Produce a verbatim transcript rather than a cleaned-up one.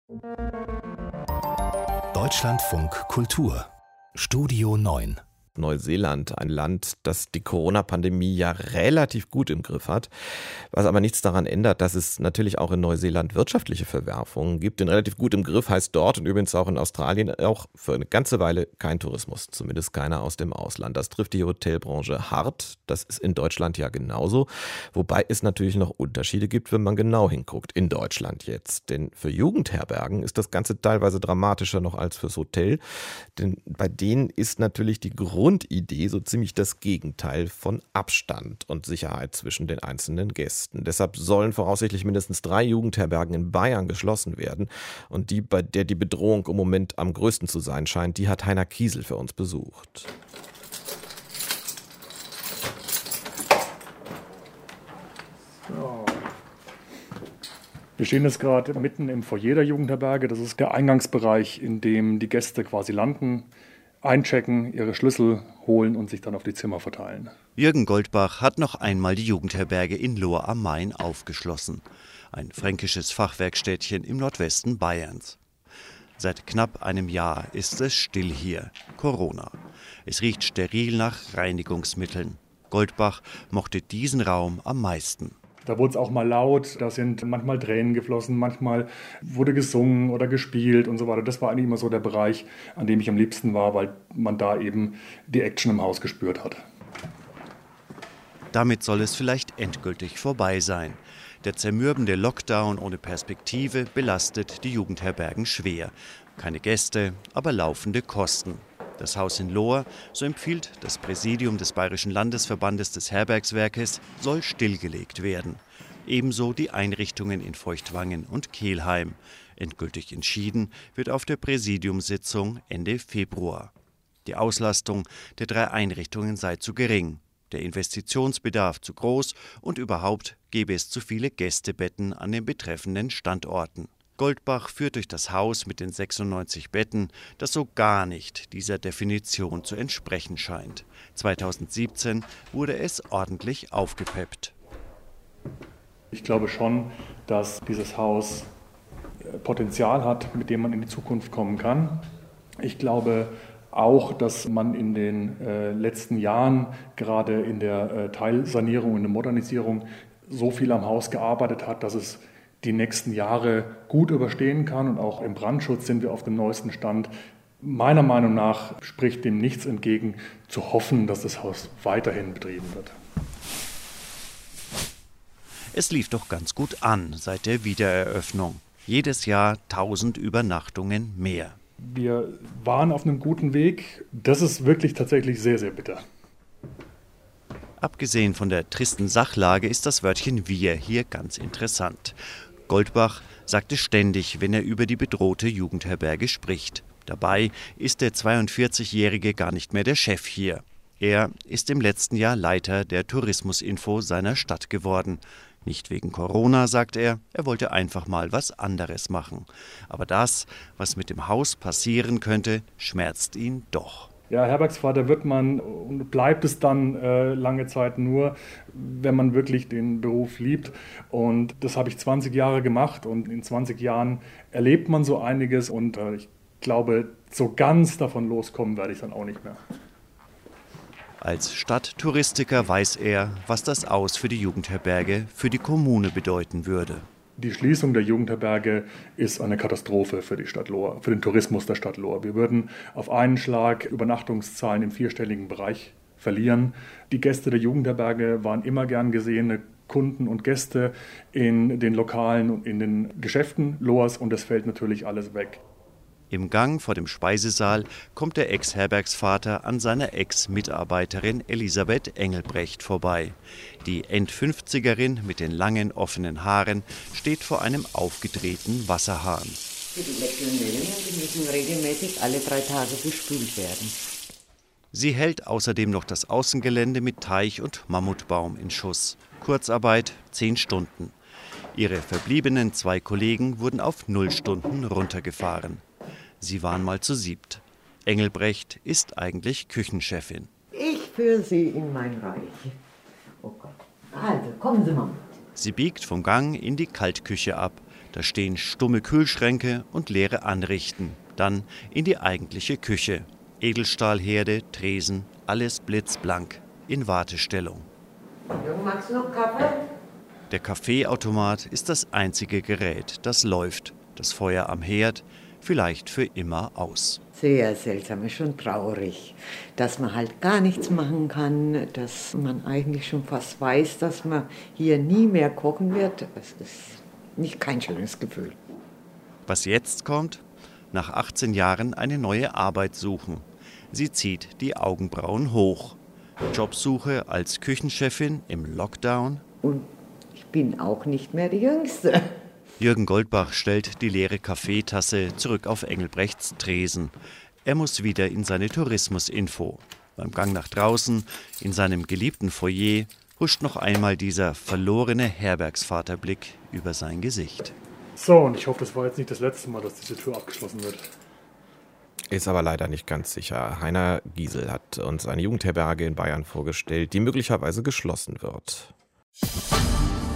Deutschlandfunk Kultur Studio neun. Neuseeland, ein Land, das die Corona-Pandemie ja relativ gut im Griff hat, was aber nichts daran ändert, dass es natürlich auch in Neuseeland wirtschaftliche Verwerfungen gibt. Den relativ gut im Griff heißt dort und übrigens auch in Australien auch für eine ganze Weile kein Tourismus, zumindest keiner aus dem Ausland. Das trifft die Hotelbranche hart, das ist in Deutschland ja genauso, wobei es natürlich noch Unterschiede gibt, wenn man genau hinguckt, in Deutschland jetzt. Denn für Jugendherbergen ist das Ganze teilweise dramatischer noch als fürs Hotel, denn bei denen ist natürlich die Grund Grundidee so ziemlich das Gegenteil von Abstand und Sicherheit zwischen den einzelnen Gästen. Deshalb sollen voraussichtlich mindestens drei Jugendherbergen in Bayern geschlossen werden. Und die, bei der die Bedrohung im Moment am größten zu sein scheint, die hat Heiner Kiesel für uns besucht. So. Wir stehen jetzt gerade mitten im Foyer der Jugendherberge. Das ist der Eingangsbereich, in dem die Gäste quasi landen, einchecken, ihre Schlüssel holen und sich dann auf die Zimmer verteilen. Jürgen Goldbach hat noch einmal die Jugendherberge in Lohr am Main aufgeschlossen. Ein fränkisches Fachwerkstädtchen im Nordwesten Bayerns. Seit knapp einem Jahr ist es still hier. Corona. Es riecht steril nach Reinigungsmitteln. Goldbach mochte diesen Raum am meisten. Da wurde es auch mal laut, da sind manchmal Tränen geflossen, manchmal wurde gesungen oder gespielt und so weiter. Das war eigentlich immer so der Bereich, an dem ich am liebsten war, weil man da eben die Action im Haus gespürt hat. Damit soll es vielleicht endgültig vorbei sein. Der zermürbende Lockdown ohne Perspektive belastet die Jugendherbergen schwer. Keine Gäste, aber laufende Kosten. Das Haus in Lohr, so empfiehlt das Präsidium des Bayerischen Landesverbandes des Herbergswerkes, soll stillgelegt werden. Ebenso die Einrichtungen in Feuchtwangen und Kelheim. Endgültig entschieden wird auf der Präsidiumssitzung Ende Februar. Die Auslastung der drei Einrichtungen sei zu gering, der Investitionsbedarf zu groß und überhaupt gäbe es zu viele Gästebetten an den betreffenden Standorten. Goldbach führt durch das Haus mit den sechsundneunzig Betten, das so gar nicht dieser Definition zu entsprechen scheint. zweitausendsiebzehn wurde es ordentlich aufgepeppt. Ich glaube schon, dass dieses Haus Potenzial hat, mit dem man in die Zukunft kommen kann. Ich glaube auch, dass man in den äh, letzten Jahren, gerade in der äh, Teilsanierung, in der Modernisierung, so viel am Haus gearbeitet hat, dass es die nächsten Jahre gut überstehen kann. Und auch im Brandschutz sind wir auf dem neuesten Stand. Meiner Meinung nach spricht dem nichts entgegen, zu hoffen, dass das Haus weiterhin betrieben wird. Es lief doch ganz gut an seit der Wiedereröffnung. Jedes Jahr tausend Übernachtungen mehr. Wir waren auf einem guten Weg. Das ist wirklich tatsächlich sehr, sehr bitter. Abgesehen von der tristen Sachlage ist das Wörtchen wir hier ganz interessant. Goldbach sagte ständig, wenn er über die bedrohte Jugendherberge spricht. Dabei ist der zweiundvierzigjährige gar nicht mehr der Chef hier. Er ist im letzten Jahr Leiter der Tourismusinfo seiner Stadt geworden. Nicht wegen Corona, sagt er, er wollte einfach mal was anderes machen. Aber das, was mit dem Haus passieren könnte, schmerzt ihn doch. Ja, Herbergsvater wird man und bleibt es dann äh, lange Zeit nur, wenn man wirklich den Beruf liebt. Und das habe ich zwanzig Jahre gemacht und in zwanzig Jahren erlebt man so einiges. Und äh, ich glaube, so ganz davon loskommen werde ich dann auch nicht mehr. Als Stadttouristiker weiß er, was das Aus für die Jugendherberge für die Kommune bedeuten würde. Die Schließung der Jugendherberge ist eine Katastrophe für die Stadt Lohr, für den Tourismus der Stadt Lohr. Wir würden auf einen Schlag Übernachtungszahlen im vierstelligen Bereich verlieren. Die Gäste der Jugendherberge waren immer gern gesehene Kunden und Gäste in den Lokalen und in den Geschäften Lohrs und das fällt natürlich alles weg. Im Gang vor dem Speisesaal kommt der Ex-Herbergsvater an seiner Ex-Mitarbeiterin Elisabeth Engelbrecht vorbei. Die Endfünfzigerin mit den langen, offenen Haaren steht vor einem aufgedrehten Wasserhahn. Die Legionellen, die müssen regelmäßig alle drei Tage bespült werden. Sie hält außerdem noch das Außengelände mit Teich und Mammutbaum in Schuss. Kurzarbeit zehn Stunden. Ihre verbliebenen zwei Kollegen wurden auf null Stunden runtergefahren. Sie waren mal zu siebt. Engelbrecht ist eigentlich Küchenchefin. Ich führe Sie in mein Reich. Oh Gott. Also, kommen Sie mal mit. Sie biegt vom Gang in die Kaltküche ab. Da stehen stumme Kühlschränke und leere Anrichten. Dann in die eigentliche Küche. Edelstahlherde, Tresen, alles blitzblank, in Wartestellung. Jung, magst du noch Kaffee? Der Kaffeeautomat ist das einzige Gerät, das läuft. Das Feuer am Herd vielleicht für immer aus. Sehr seltsam, ist schon traurig, dass man halt gar nichts machen kann, dass man eigentlich schon fast weiß, dass man hier nie mehr kochen wird. Es ist nicht kein schönes Gefühl. Was jetzt kommt? Nach achtzehn Jahren eine neue Arbeit suchen. Sie zieht die Augenbrauen hoch. Jobsuche als Küchenchefin im Lockdown. Und ich bin auch nicht mehr die Jüngste. Jürgen Goldbach stellt die leere Kaffeetasse zurück auf Engelbrechts Tresen. Er muss wieder in seine Tourismusinfo. Beim Gang nach draußen, in seinem geliebten Foyer, huscht noch einmal dieser verlorene Herbergsvaterblick über sein Gesicht. So, und ich hoffe, das war jetzt nicht das letzte Mal, dass diese Tür abgeschlossen wird. Ist aber leider nicht ganz sicher. Heiner Giesel hat uns eine Jugendherberge in Bayern vorgestellt, die möglicherweise geschlossen wird.